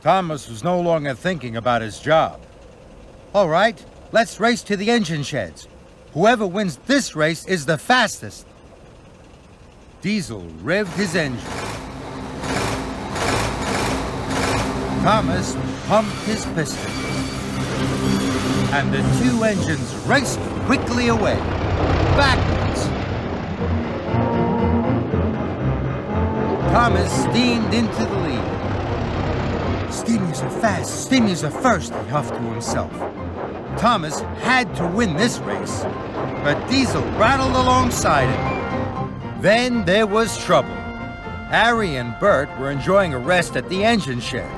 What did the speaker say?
Thomas was no longer thinking about his job. All right, let's race to the engine sheds. Whoever wins this race is the fastest. Diesel revved his engine. Thomas pumped his piston. And the two engines raced quickly away, backwards. Thomas steamed into the lead. Steamers are fast, steamers are first, he huffed to himself. Thomas had to win this race, but Diesel rattled alongside him. Then there was trouble. Harry and Bert were enjoying a rest at the engine shed.